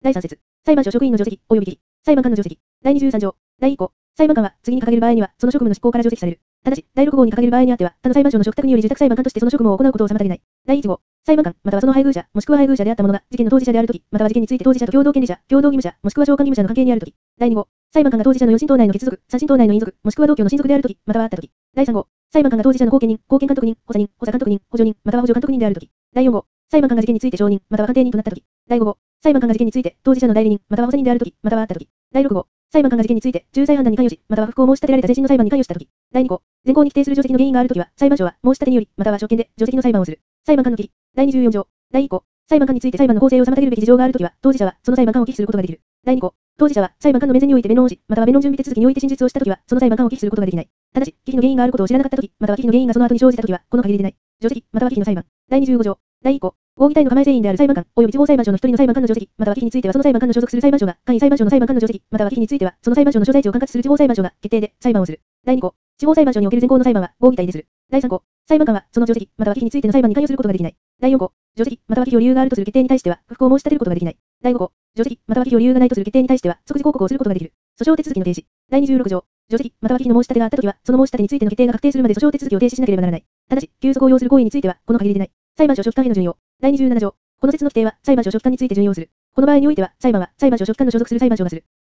第3節。裁判所職員の除籍、及び裁判官の除籍。第23条。第1項。裁判官は次に掲げる場合には、その職務の執行から除籍される。ただし、第6号に掲げる場合にあっては、他の裁判所の嘱託により受託裁判官としてその職務を行うことを妨げない。第1号。裁判官、またはその配偶者、もしくは配偶者であった者が、事件の当事者であるとき、または事件について当事者と共同権利者、共同義務者、もしくは償還義務者の関係にあるとき。第2号。裁判官が当事者の4親等内の血族、3親等内の姻族、もしくは同居の親族であるとき、またはあったとき。第3号。裁判官が当事者の後見人、後見監督人、補佐人、補佐監督人、補助人、または補助監督人であるとき。第4号。裁判官が事件について証人、または鑑定人となったとき。第5号。裁判官が事件について当事者の代理人、または補佐人であるとき、またはあったとき。第6号。裁判官が事件について仲裁判断に関与し、または不服を申し立てられた前審の裁判に関与したとき。第2項。前項に規定する除籍の原因があるときは、裁判所は申し立てにより、または職権で除籍の裁判をする。裁判官の規律。第24条。第1項。裁判官について裁判の公正を妨げるべき事情があるときは、当事者はその裁判官を忌避することができる。第2項。当事者は裁判官の面前において弁論をし、または弁論準備手続きにおいて真実をしたときは、その裁判官を忌避することができない。ただし、忌避の原因があることを知らなかったとき、または忌避の原因がその後に生じたときは、この限りでない。除籍、または忌避の裁判。第25条。第1項。合議体の加盟成員である裁判官、及び地方裁判所の一人の裁判官の除籍、または忌避についてはその裁判官の所属する裁判所が、簡易裁判所の裁判官の除籍、または忌避については、その裁判所の所在地を管轄する地方裁判所が決定で裁判をする。第2項。地方裁判所における前項の裁判は合議体でする。第3項。裁判官はその除籍、または忌避についての裁判に関与することができない。第4項。除籍、または忌避を理由があるとする決定に対しては、不服を申し立てることができない。第5項。除籍、または忌避を理由がないとする決定に対しては、即時抗告をすることができる。訴訟手続きの停止。第26条。除籍、または忌避の申し立てがあったときは、その申し立てについての決定が確定するまで訴訟手続きを停止しなければならない。ただし、休息を要する行為については、この限りでない。裁判所書記官への準用。第27条。この説の規定は、裁判所書記官について準用する。この場合においては、裁判は裁判所書記官の所属する裁判所がする。